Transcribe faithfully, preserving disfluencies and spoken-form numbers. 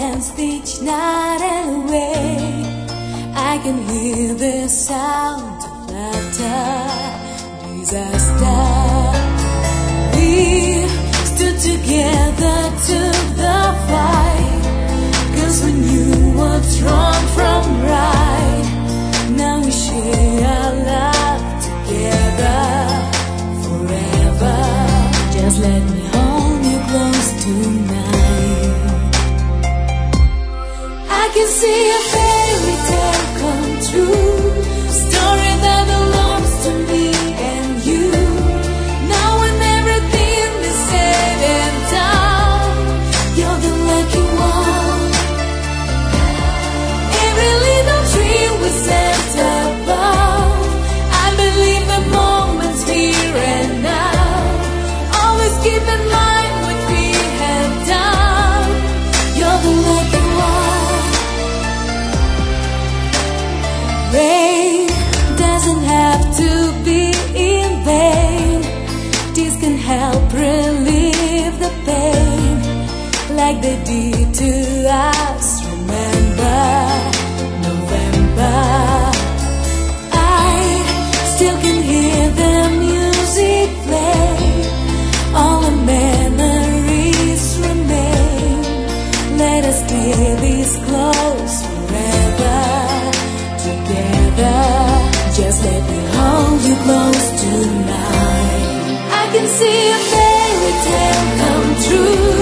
danced each night and away. I can hear the sound of laughter, disaster. We stood together to the fight, 'cause we knew what's wrong from right. Now we share our love together forever. Just let me hold you close tonight. I can see a fairy tale come true, story that belongs to me and you. Now when everything is said and done, you're the lucky one. Every little dream we set above, I believe the moment's here and now. Always keep in mind what we have done. You're the lucky one. Rain doesn't have to be in vain. Tears can help relieve the pain, like they did to us. Remember November. I still can hear the music play. All the memories remain. Let us stay this close forever together. Just let me hold you close tonight. I can see a fairy tale come true,